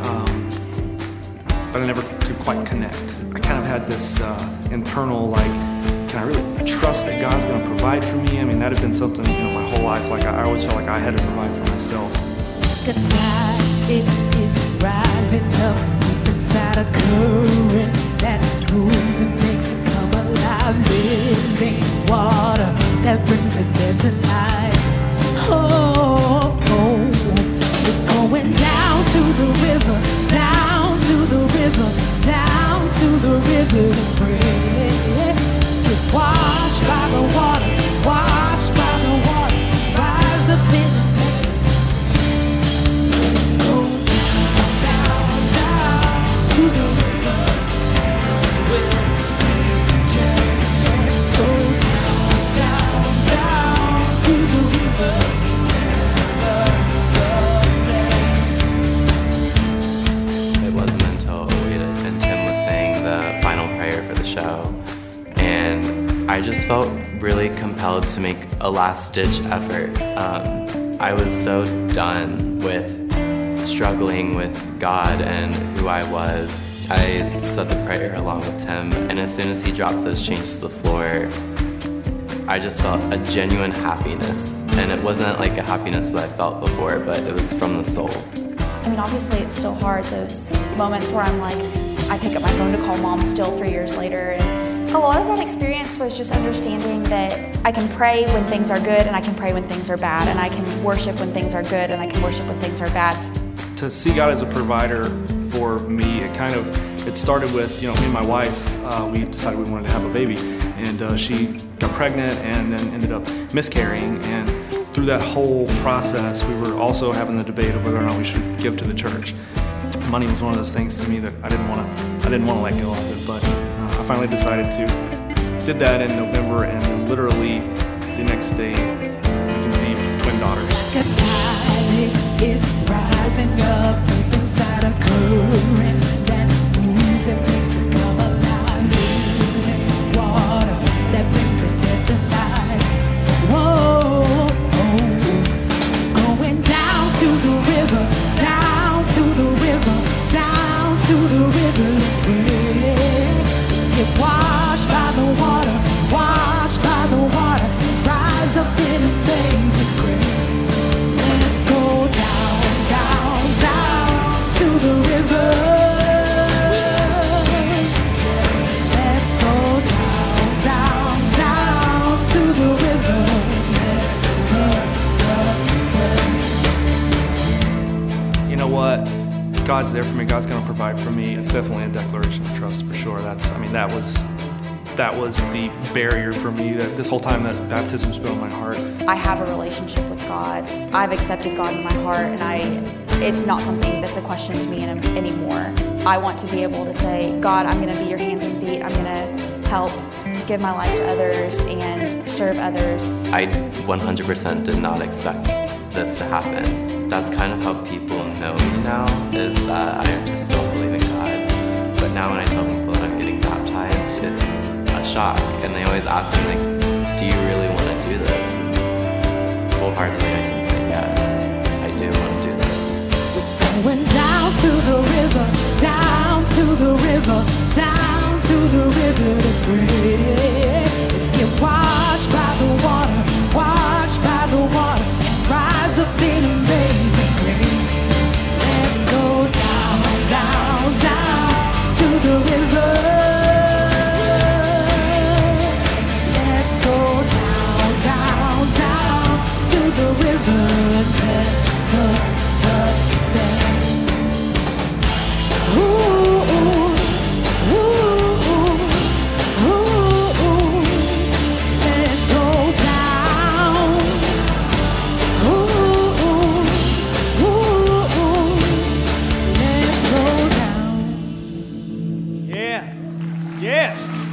[SPEAKER 12] I never could quite connect. I kind of had this internal, like, can I really trust that God's going to provide for me? I mean, that had been something, my whole life. Like, I always felt like I had to provide for myself.
[SPEAKER 3] The tide, it is rising up deep inside a current that moves and makes it come alive. Living water that brings the dead to life. Oh, we're going down to the river, down to the river, down to the river to pray. Get washed by the water, washed by the water, rise up in the place. Let's go down, down to the river. Let's go down, down to the river.
[SPEAKER 10] It wasn't until Wade and Tim was saying the final prayer for the show, and I just felt really compelled to make a last-ditch effort. I was so done with struggling with God and who I was. I said the prayer along with Tim, and as soon as he dropped those chains to the floor, I just felt a genuine happiness. And it wasn't like a happiness that I felt before, but it was from the soul.
[SPEAKER 11] I mean, obviously it's still hard, those moments where I'm like, I pick up my phone to call mom still 3 years later. And a lot of that experience was just understanding that I can pray when things are good and I can pray when things are bad, and I can worship when things are good and I can worship when things are bad.
[SPEAKER 12] To see God as a provider for me, it started with, me and my wife, we decided we wanted to have a baby, and she got pregnant and then ended up miscarrying, and through that whole process, we were also having the debate of whether or not we should give to the church. Money was one of those things to me that I didn't want to let go of it, but I finally decided to. Did that in November, and literally the next day, we conceived twin daughters.
[SPEAKER 3] The tide is rising up deep inside a current that moves and makes it come alive. Living water that brings the dead to life. Whoa, going down to the river, down to the river, down to the river. Let's get washed by the water, washed by the water, rise up in amazing grace. Let's go down, down, down to the river. Let's go down, down, down to the river.
[SPEAKER 12] You know what? God's there for me. God's going to provide for me. It's definitely a declaration of trust for sure. That was the barrier for me. That this whole time that baptism's been in my heart.
[SPEAKER 11] I have a relationship with God. I've accepted God in my heart, and it's not something that's a question to me anymore. I want to be able to say, God, I'm going to be your hands and feet. I'm going to help give my life to others and serve others.
[SPEAKER 10] I 100% did not expect this to happen. That's kind of how people know me now, is that I just still believe in God. But now when I tell people that I'm getting baptized, it's a shock. And they always ask me, like, do you really want to do this? And wholeheartedly I can say yes, I do want to do this.
[SPEAKER 3] Going down to the river, down to the river, down to the river to pray. Let's get washed by the water, washed by the water, and rise up in amazing grace. Let's go down, down, down to the river. Let's go down.
[SPEAKER 1] Yeah.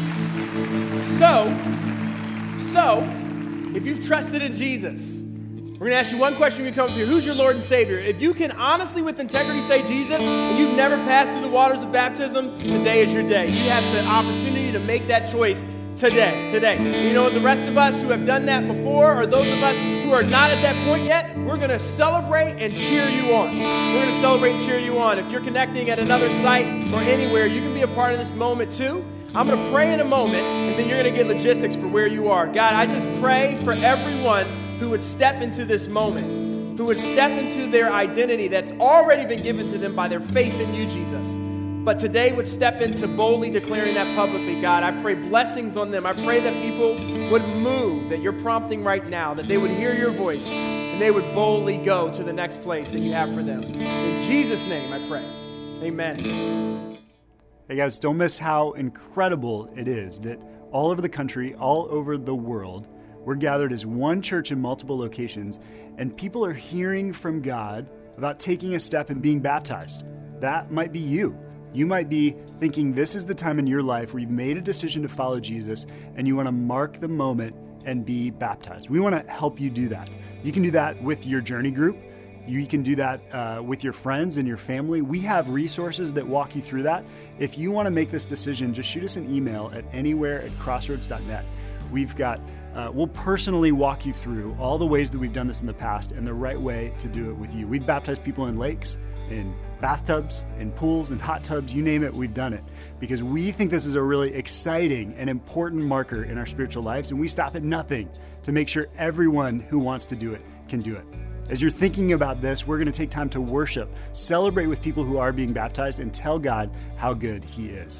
[SPEAKER 1] So, if you've trusted in Jesus, we're going to ask you one question when you come up here. Who's your Lord and Savior? If you can honestly, with integrity, say Jesus, and you've never passed through the waters of baptism, today is your day. You have the opportunity to make that choice today. You know, the rest of us who have done that before, or those of us who are not at that point yet, we're going to celebrate and cheer you on. We're going to celebrate and cheer you on. If you're connecting at another site or anywhere, you can be a part of this moment too. I'm going to pray in a moment, and then you're going to get logistics for where you are. God, I just pray for everyone who would step into this moment, who would step into their identity that's already been given to them by their faith in you, Jesus. But today would step into boldly declaring that publicly, God. I pray blessings on them. I pray that people would move, that you're prompting right now, that they would hear your voice, and they would boldly go to the next place that you have for them. In Jesus' name I pray. Amen.
[SPEAKER 5] Hey guys, don't miss how incredible it is that all over the country, all over the world, we're gathered as one church in multiple locations, and people are hearing from God about taking a step and being baptized. That might be you. You might be thinking this is the time in your life where you've made a decision to follow Jesus and you want to mark the moment and be baptized. We want to help you do that. You can do that with your journey group. You can do that with your friends and your family. We have resources that walk you through that. If you want to make this decision, just shoot us an email at anywhere@crossroads.net. We'll personally walk you through all the ways that we've done this in the past and the right way to do it with you. We've baptized people in lakes, in bathtubs, in pools, in hot tubs, you name it, we've done it. Because we think this is a really exciting and important marker in our spiritual lives, and we stop at nothing to make sure everyone who wants to do it can do it. As you're thinking about this, we're going to take time to worship, celebrate with people who are being baptized, and tell God how good He is.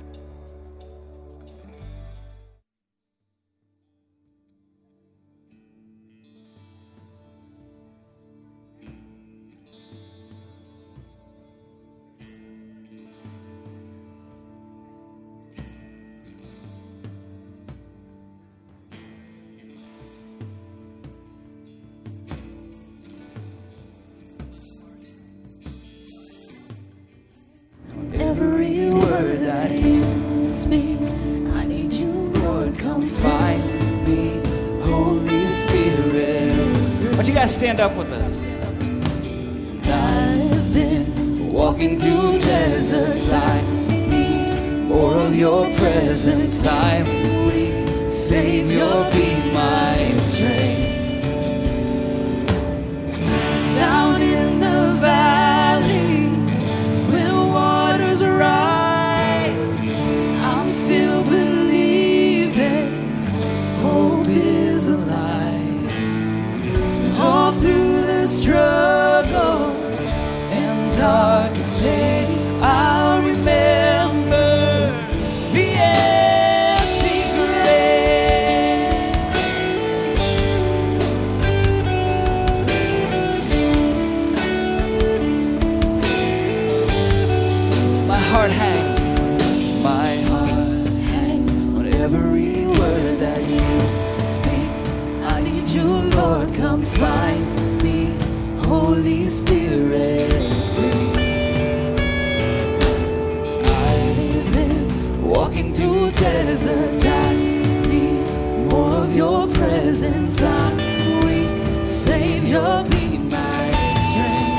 [SPEAKER 3] Every word that you speak, I need you, Lord, come find me, Holy Spirit.
[SPEAKER 4] Why don't you guys stand up with us?
[SPEAKER 3] I've been walking through deserts, I need more of your presence. I'm weak, Savior, be my strength. Down in the valley, when waters rise, I'm still believing hope is alive. All through the struggle and darkest day, I'll remember the empty grave.
[SPEAKER 4] My heart hangs.
[SPEAKER 3] My heart hangs on every word that you speak. I need you, Lord, come find me, Holy Spirit. I've been walking through deserts, I need more of your presence. I'm weak, Savior, be my strength.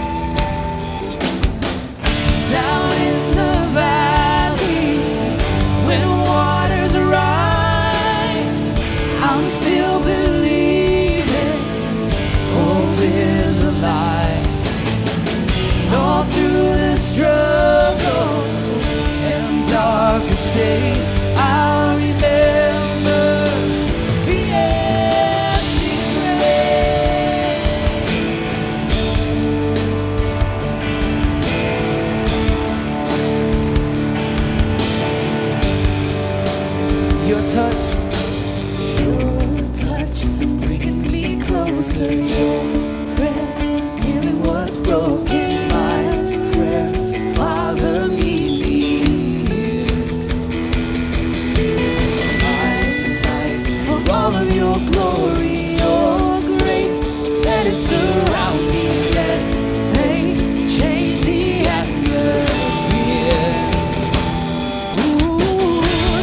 [SPEAKER 3] Down in the valley, when waters rise, I'm still believing hope is alive. And all through the struggle and darkest day, I'll remember the empty grave. Your touch, bringing me closer. Your breath, healing what's broken. My prayer, Father, meet me here. My life, for all of your glory, your grace, let it surround me. Let faith change the atmosphere. Ooh,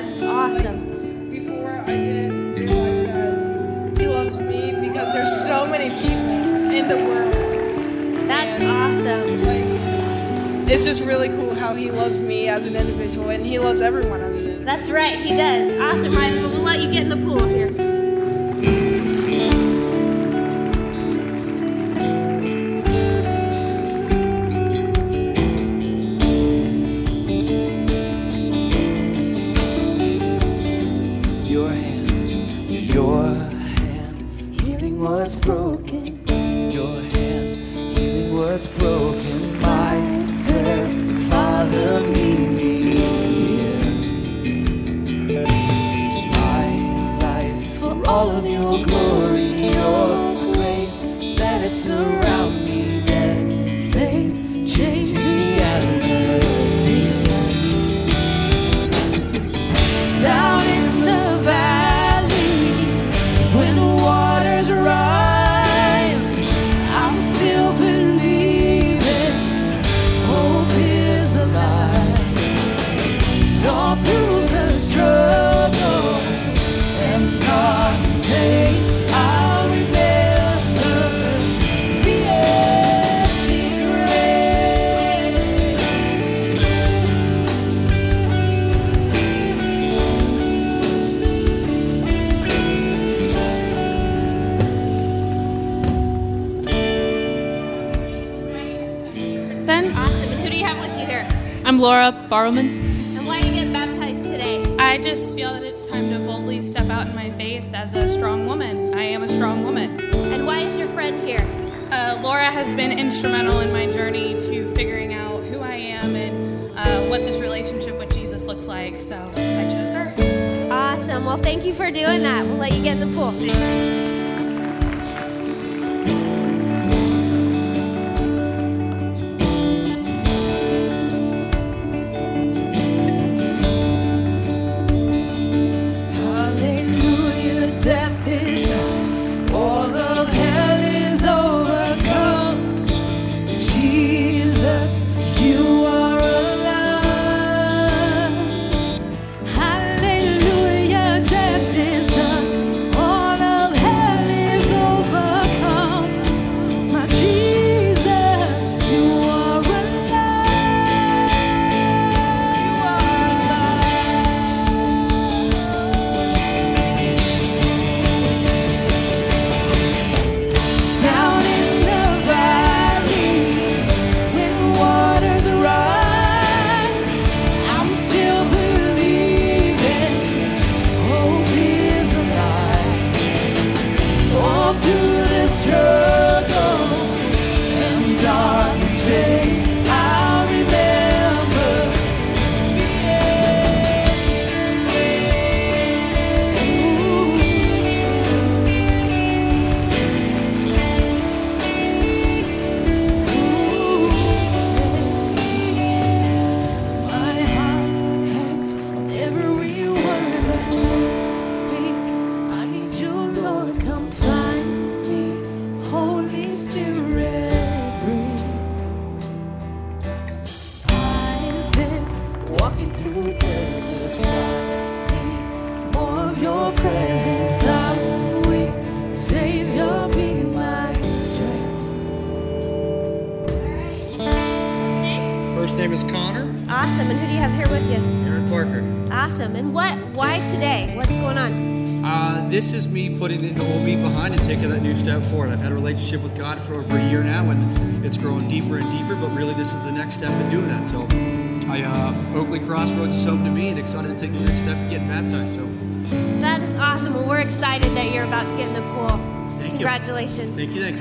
[SPEAKER 13] That's awesome.
[SPEAKER 14] Before I didn't realize that he loves me because there's so many people in the world.
[SPEAKER 13] That's awesome.
[SPEAKER 14] Like, it's just really cool how he loves me as an individual, and he loves everyone as an individual.
[SPEAKER 13] That's right, he does. Awesome, Ryan. We'll let you get in the pool here.
[SPEAKER 2] Your hand, healing what's broken. Your hand, healing what's broken. My prayer, Father, meet me here. My life, for all of your glory, your grace, let it surround me. Let faith change the atmosphere. Down in the valley, when the waters rise, I'm still believing hope is alive. All through the struggle and darkest day, I'll remember the empty grave.
[SPEAKER 13] Awesome. And who do you have with you here?
[SPEAKER 15] I'm Laura Barrowman.
[SPEAKER 13] And why are you getting baptized today?
[SPEAKER 15] I just feel that it's time to boldly step out in my faith as a strong woman. I am a strong woman.
[SPEAKER 13] And why is your friend here?
[SPEAKER 15] Laura has been instrumental in my journey to figuring out who I am and what this relationship with Jesus looks like, so I chose her.
[SPEAKER 13] Awesome. Well, thank you for doing that. We'll let you get in the pool.
[SPEAKER 2] Hallelujah, death is done. All of hell is overcome. Jesus, you are alive. Hallelujah, death is done. All of hell is overcome. My Jesus, you are alive. You are down in the valley, when waters rise, I'm still believing hope is alive. All through the struggle and darkest day, I'll remember the My heart hangs on every word that you speak. I need you, Lord, come find me. Holy Spirit, breathe. I've been walking through deserts. I need more of your presence. I'm weak, Savior, be my strength.
[SPEAKER 16] First name is Connor.
[SPEAKER 13] Awesome. And who do you have here with you?
[SPEAKER 16] Aaron Parker.
[SPEAKER 13] Awesome. And why today? What's going on?
[SPEAKER 16] This is me putting the old me behind and taking that new step forward. I've had a relationship with God for over a year now, and it's growing deeper and deeper, but really this is the next step in doing that. So Oakley Crossroads is home to me and excited to take the next step and get baptized. So
[SPEAKER 13] That is awesome. Well, we're excited that you're about to get in the pool.
[SPEAKER 16] Thank you.
[SPEAKER 13] Congratulations.
[SPEAKER 16] Thank you.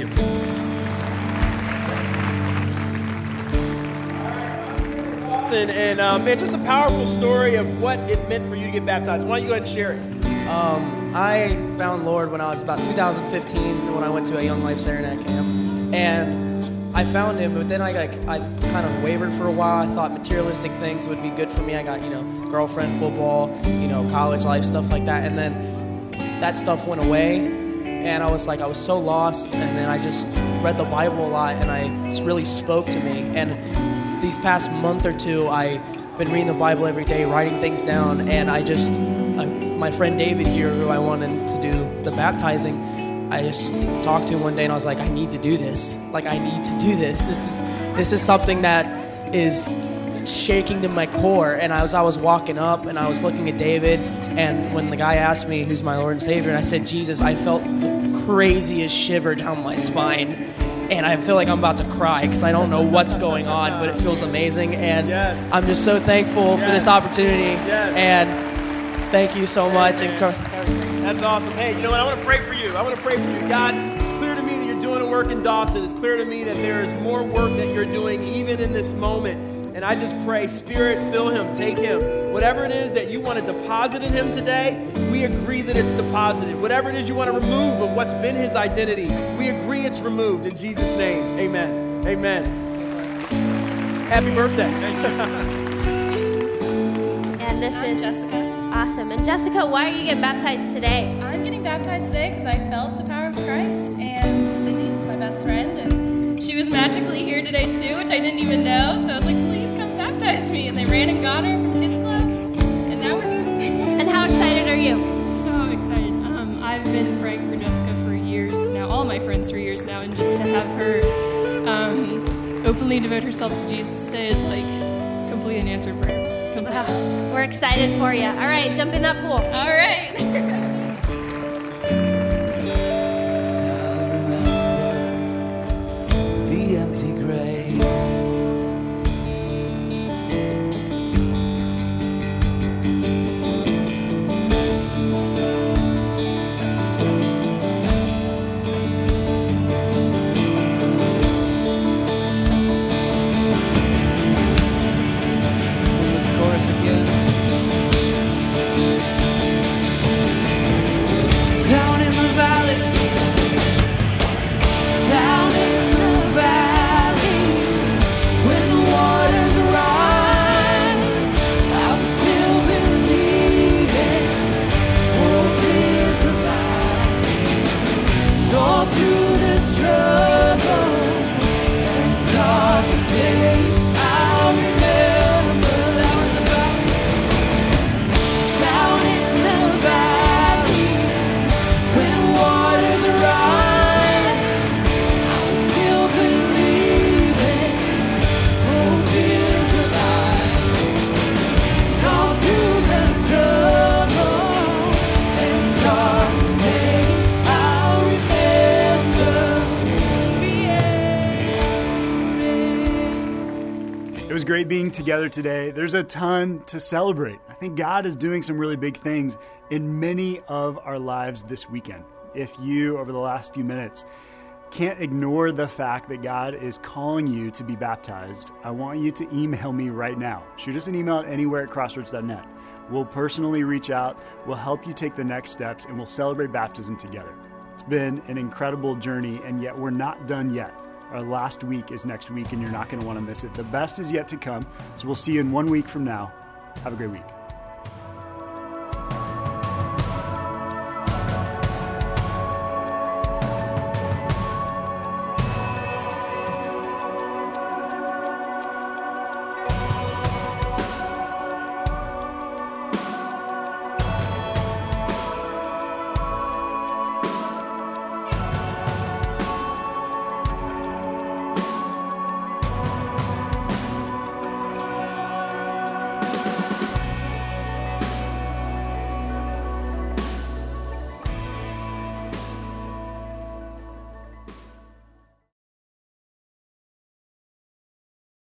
[SPEAKER 1] And man, just a powerful story of what it meant for you to get baptized. Why don't you go ahead and share it?
[SPEAKER 17] I found Lord when I was about 2015 when I went to a Young Life Serenade camp, and I found Him. But then I kind of wavered for a while. I thought materialistic things would be good for me. I got girlfriend, football, college life, stuff like that, and then that stuff went away, and I was so lost. And then I just read the Bible a lot, and it really spoke to me. And these past month or two, I been reading the Bible every day, writing things down, and my friend David here, who I wanted to do the baptizing, I just talked to him one day and I was like, I need to do this. Like, I need to do this. This is something that is shaking to my core. And as I was walking up and I was looking at David, and when the guy asked me who's my Lord and Savior, and I said Jesus, I felt the craziest shiver down my spine. And I feel like I'm about to cry because I don't know what's going on, but it feels amazing. And I'm just so thankful for this opportunity. And thank you so much.
[SPEAKER 1] That's awesome. Hey, you know what? I want to pray for you. I want to pray for you. God, it's clear to me that you're doing a work in Dawson. It's clear to me that there is more work that you're doing even in this moment. And I just pray, Spirit, fill him, take him. Whatever it is that you want to deposit in him today, we agree that it's deposited. Whatever it is you want to remove of what's been his identity, we agree it's removed. In Jesus' name, amen. Amen. Happy birthday.
[SPEAKER 13] And this is
[SPEAKER 15] Jessica.
[SPEAKER 13] Awesome. And Jessica, why are you getting baptized today?
[SPEAKER 15] I'm getting baptized today because I felt the power of Christ, and Cindy's my best friend, and she was magically here today too, which I didn't even know. So I was like, please come baptize me. And they ran and got her from Kids Club, and now we're here.
[SPEAKER 13] And how excited are you?
[SPEAKER 18] So excited. I've been praying for Jessica for years now, all my friends for years now, and just to have her openly devote herself to Jesus today is like complete and answered prayer.
[SPEAKER 13] We're excited for you. All right, jump in that pool.
[SPEAKER 18] All right.
[SPEAKER 2] The empty grave. Sing this chorus again. Down in the valley. Down in the valley, when the waters rise, I'm still believing hope is alive. All through the struggle and darkest day, I'll remember. Down in the valley, when waters rise, I'm still believing hope is alive. All through the struggle and darkest day, I'll remember the end.
[SPEAKER 5] It was great being together today. There's a ton to celebrate. I think God is doing some really big things in many of our lives this weekend. If you, over the last few minutes, can't ignore the fact that God is calling you to be baptized, I want you to email me right now. Shoot us an email at anywhere@crossroads.net. We'll personally reach out, we'll help you take the next steps, and we'll celebrate baptism together. It's been an incredible journey, and yet we're not done yet. Our last week is next week, and you're not going to want to miss it. The best is yet to come, so we'll see you in 1 week from now. Have a great week.